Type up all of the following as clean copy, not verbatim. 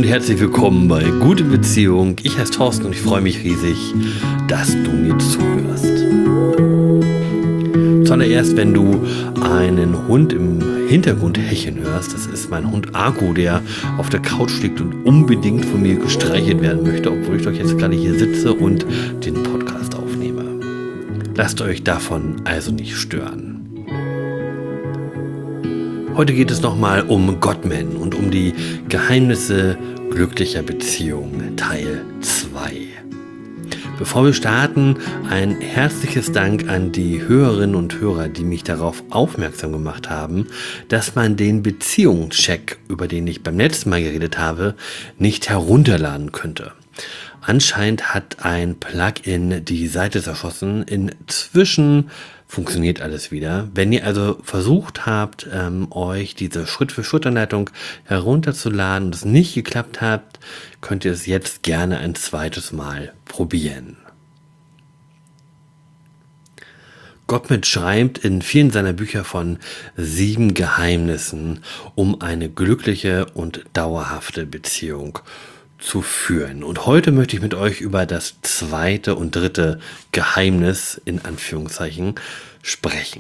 herzlich willkommen bei Gute Beziehung. Ich heiße Thorsten und ich freue mich riesig, dass du mir zuhörst. Zuallererst, wenn du einen Hund im Hintergrund hecheln hörst, das ist mein Hund Argo, der auf der Couch liegt und unbedingt von mir gestreichelt werden möchte, obwohl ich doch jetzt gerade hier sitze und den Podcast aufnehme. Lasst euch davon also nicht stören. Heute geht es nochmal um Gottman und um die Geheimnisse glücklicher Beziehungen, Teil 2. Bevor wir starten, ein herzliches Dank an die Hörerinnen und Hörer, die mich darauf aufmerksam gemacht haben, dass man den Beziehungscheck, über den ich beim letzten Mal geredet habe, nicht herunterladen könnte. Anscheinend hat ein Plugin die Seite zerschossen. Inzwischen funktioniert alles wieder. Wenn ihr also versucht habt, euch diese Schritt-für-Schritt-Anleitung herunterzuladen und es nicht geklappt hat, könnt ihr es jetzt gerne ein zweites Mal probieren. Gottman schreibt in vielen seiner Bücher von 7 Geheimnissen, um eine glückliche und dauerhafte Beziehung zu führen. Und heute möchte ich mit euch über das 2. und 3. Geheimnis in Anführungszeichen sprechen.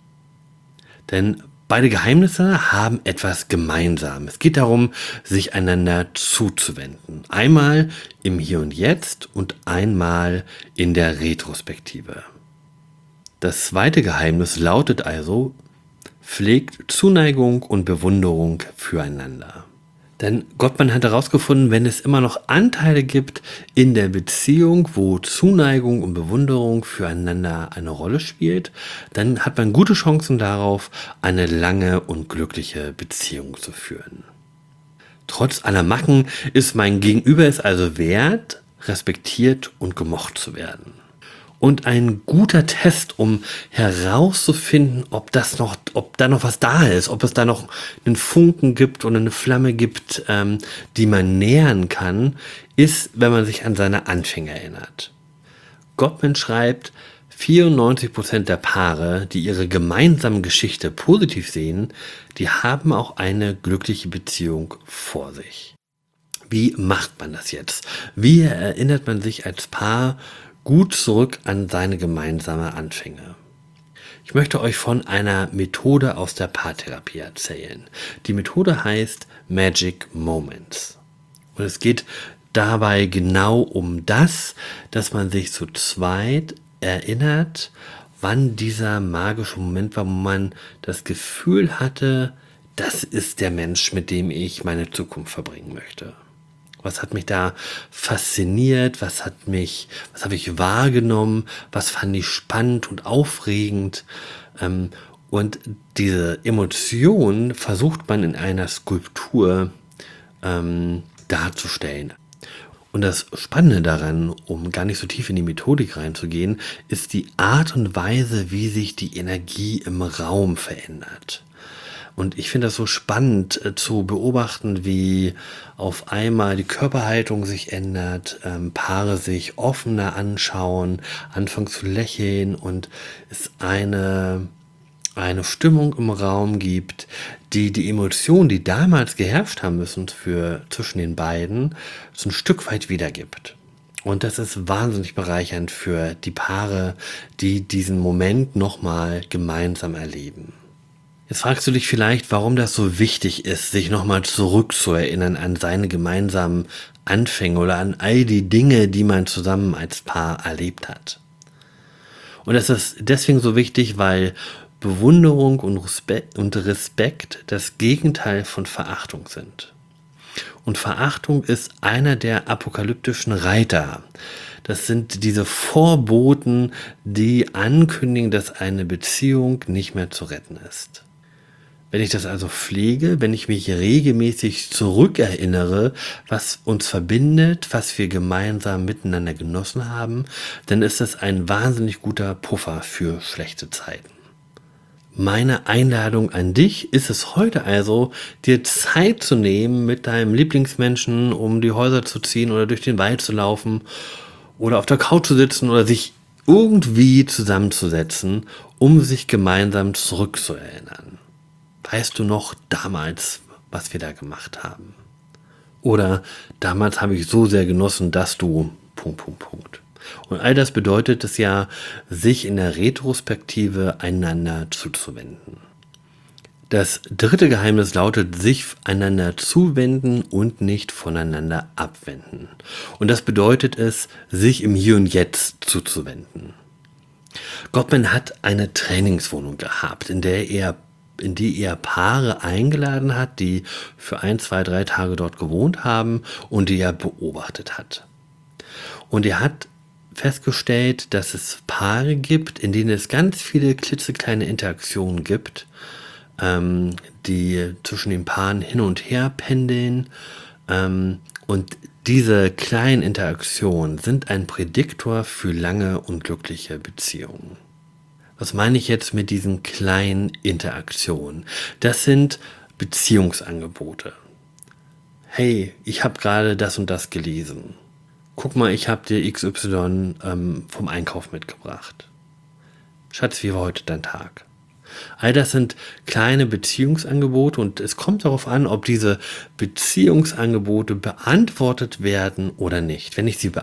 Denn beide Geheimnisse haben etwas gemeinsam. Es geht darum, sich einander zuzuwenden. Einmal im Hier und Jetzt und einmal in der Retrospektive. Das 2. Geheimnis lautet also: pflegt Zuneigung und Bewunderung füreinander. Denn Gottman hat herausgefunden, wenn es immer noch Anteile gibt in der Beziehung, wo Zuneigung und Bewunderung füreinander eine Rolle spielt, dann hat man gute Chancen darauf, eine lange und glückliche Beziehung zu führen. Trotz aller Macken ist mein Gegenüber es also wert, respektiert und gemocht zu werden. Und ein guter Test, um herauszufinden, ob da noch was da ist, ob es da noch einen Funken gibt oder eine Flamme gibt, die man nähern kann, ist, wenn man sich an seine Anfänge erinnert. Gottman schreibt, 94% der Paare, die ihre gemeinsame Geschichte positiv sehen, die haben auch eine glückliche Beziehung vor sich. Wie macht man das jetzt? Wie erinnert man sich als Paar gut zurück an seine gemeinsamen Anfänge? Ich möchte euch von einer Methode aus der Paartherapie erzählen. Die Methode heißt Magic Moments. Und es geht dabei genau um das, dass man sich zu zweit erinnert, wann dieser magische Moment war, wo man das Gefühl hatte, das ist der Mensch, mit dem ich meine Zukunft verbringen möchte. Was hat mich da fasziniert? Was habe ich wahrgenommen? Was fand ich spannend und aufregend? Und diese Emotion versucht man in einer Skulptur darzustellen. Und das Spannende daran, um gar nicht so tief in die Methodik reinzugehen, ist die Art und Weise, wie sich die Energie im Raum verändert. Und ich finde das so spannend zu beobachten, wie auf einmal die Körperhaltung sich ändert, Paare sich offener anschauen, anfangen zu lächeln und es eine Stimmung im Raum gibt, die Emotionen, die damals geherrscht haben müssen zwischen den beiden, so ein Stück weit wiedergibt. Und das ist wahnsinnig bereichernd für die Paare, die diesen Moment nochmal gemeinsam erleben. Jetzt fragst du dich vielleicht, warum das so wichtig ist, sich nochmal zurückzuerinnern an seine gemeinsamen Anfänge oder an all die Dinge, die man zusammen als Paar erlebt hat. Und das ist deswegen so wichtig, weil Bewunderung und Respekt das Gegenteil von Verachtung sind. Und Verachtung ist einer der apokalyptischen Reiter. Das sind diese Vorboten, die ankündigen, dass eine Beziehung nicht mehr zu retten ist. Wenn ich das also pflege, wenn ich mich regelmäßig zurückerinnere, was uns verbindet, was wir gemeinsam miteinander genossen haben, dann ist das ein wahnsinnig guter Puffer für schlechte Zeiten. Meine Einladung an dich ist es heute also, dir Zeit zu nehmen, mit deinem Lieblingsmenschen um die Häuser zu ziehen oder durch den Wald zu laufen oder auf der Couch zu sitzen oder sich irgendwie zusammenzusetzen, um sich gemeinsam zurückzuerinnern. Weißt du noch damals, was wir da gemacht haben? Oder damals habe ich so sehr genossen, dass du... Und all das bedeutet es ja, sich in der Retrospektive einander zuzuwenden. Das dritte Geheimnis lautet, sich einander zuwenden und nicht voneinander abwenden. Und das bedeutet es, sich im Hier und Jetzt zuzuwenden. Gottman hat eine Trainingswohnung gehabt, in die er Paare eingeladen hat, die für 1, 2, 3 Tage dort gewohnt haben und die er beobachtet hat. Und er hat festgestellt, dass es Paare gibt, in denen es ganz viele klitzekleine Interaktionen gibt, die zwischen den Paaren hin und her pendeln. Und diese kleinen Interaktionen sind ein Prädiktor für lange und glückliche Beziehungen. Was meine ich jetzt mit diesen kleinen Interaktionen? Das sind Beziehungsangebote. Hey, ich habe gerade das und das gelesen. Guck mal, ich habe dir XY vom Einkauf mitgebracht. Schatz, wie war heute dein Tag? All das sind kleine Beziehungsangebote und es kommt darauf an, ob diese Beziehungsangebote beantwortet werden oder nicht. Wenn ich sie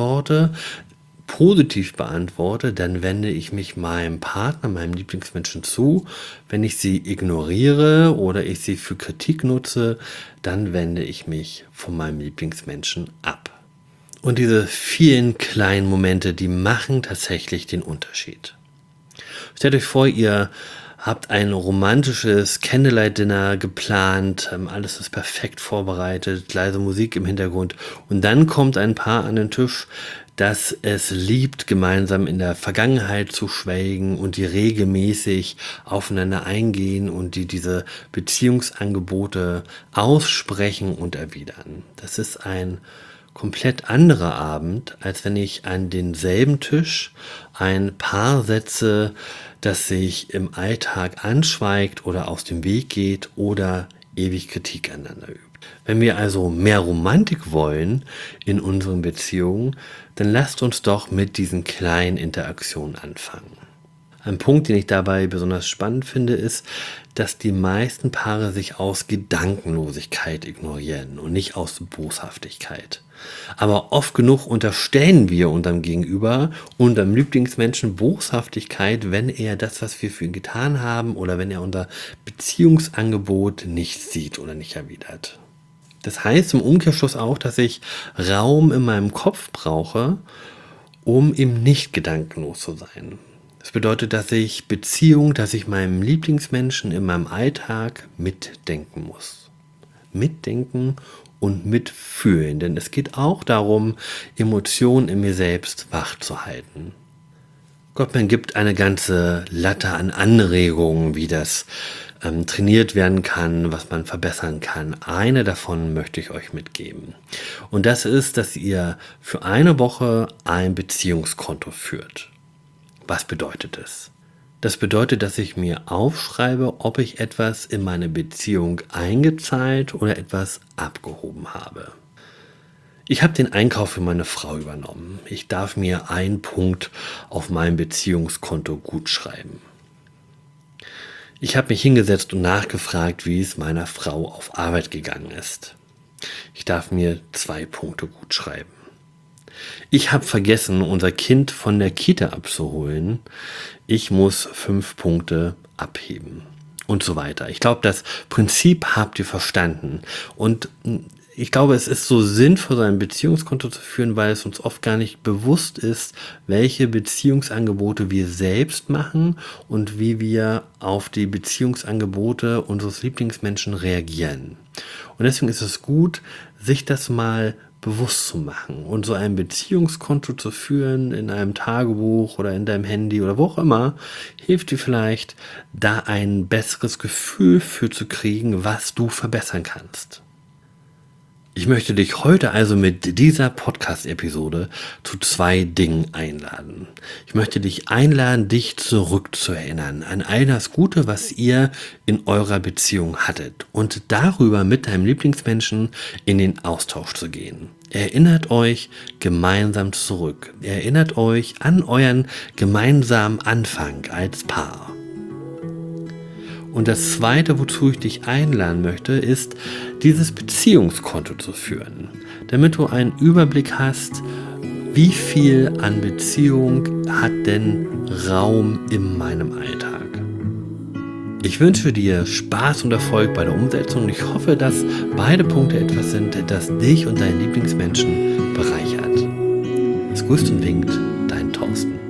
positiv beantworte, dann wende ich mich meinem Partner, meinem Lieblingsmenschen zu. Wenn ich sie ignoriere oder ich sie für Kritik nutze, dann wende ich mich von meinem Lieblingsmenschen ab. Und diese vielen kleinen Momente, die machen tatsächlich den Unterschied. Stellt euch vor, ihr habt ein romantisches Candlelight-Dinner geplant, alles ist perfekt vorbereitet, leise Musik im Hintergrund und dann kommt ein Paar an den Tisch, das es liebt, gemeinsam in der Vergangenheit zu schwelgen und die regelmäßig aufeinander eingehen und die diese Beziehungsangebote aussprechen und erwidern. Das ist ein komplett anderer Abend, als wenn ich an denselben Tisch ein Paar setze, das sich im Alltag anschweigt oder aus dem Weg geht oder ewig Kritik aneinander übt. Wenn wir also mehr Romantik wollen in unseren Beziehungen, dann lasst uns doch mit diesen kleinen Interaktionen anfangen. Ein Punkt, den ich dabei besonders spannend finde, ist, dass die meisten Paare sich aus Gedankenlosigkeit ignorieren und nicht aus Boshaftigkeit. Aber oft genug unterstellen wir unserem Gegenüber, unserem Lieblingsmenschen Boshaftigkeit, wenn er das, was wir für ihn getan haben oder wenn er unser Beziehungsangebot nicht sieht oder nicht erwidert. Das heißt im Umkehrschluss auch, dass ich Raum in meinem Kopf brauche, um eben nicht gedankenlos zu sein. Das bedeutet, dass ich meinem Lieblingsmenschen in meinem Alltag mitdenken muss. Mitdenken und mitfühlen, denn es geht auch darum, Emotionen in mir selbst wach zu halten. Gottman gibt eine ganze Latte an Anregungen, wie das trainiert werden kann, was man verbessern kann. Eine davon möchte ich euch mitgeben. Und das ist, dass ihr für eine Woche ein Beziehungskonto führt. Was bedeutet es? Das bedeutet, dass ich mir aufschreibe, ob ich etwas in meine Beziehung eingezahlt oder etwas abgehoben habe. Ich habe den Einkauf für meine Frau übernommen. Ich darf mir einen Punkt auf meinem Beziehungskonto gutschreiben. Ich habe mich hingesetzt und nachgefragt, wie es meiner Frau auf Arbeit gegangen ist. Ich darf mir 2 Punkte gutschreiben. Ich habe vergessen, unser Kind von der Kita abzuholen. Ich muss 5 Punkte abheben und so weiter. Ich glaube, das Prinzip habt ihr verstanden. Und ich glaube, es ist so sinnvoll, so ein Beziehungskonto zu führen, weil es uns oft gar nicht bewusst ist, welche Beziehungsangebote wir selbst machen und wie wir auf die Beziehungsangebote unseres Lieblingsmenschen reagieren. Und deswegen ist es gut, sich das mal bewusst zu machen und so ein Beziehungskonto zu führen in einem Tagebuch oder in deinem Handy oder wo auch immer, hilft dir vielleicht, da ein besseres Gefühl für zu kriegen, was du verbessern kannst. Ich möchte dich heute also mit dieser Podcast-Episode zu 2 Dingen einladen. Ich möchte dich einladen, dich zurückzuerinnern an all das Gute, was ihr in eurer Beziehung hattet und darüber mit deinem Lieblingsmenschen in den Austausch zu gehen. Erinnert euch gemeinsam zurück. Erinnert euch an euren gemeinsamen Anfang als Paar. Und das Zweite, wozu ich dich einladen möchte, ist, dieses Beziehungskonto zu führen, damit du einen Überblick hast, wie viel an Beziehung hat denn Raum in meinem Alltag. Ich wünsche dir Spaß und Erfolg bei der Umsetzung und ich hoffe, dass beide Punkte etwas sind, das dich und deinen Lieblingsmenschen bereichert. Es grüßt und winkt, dein Thorsten.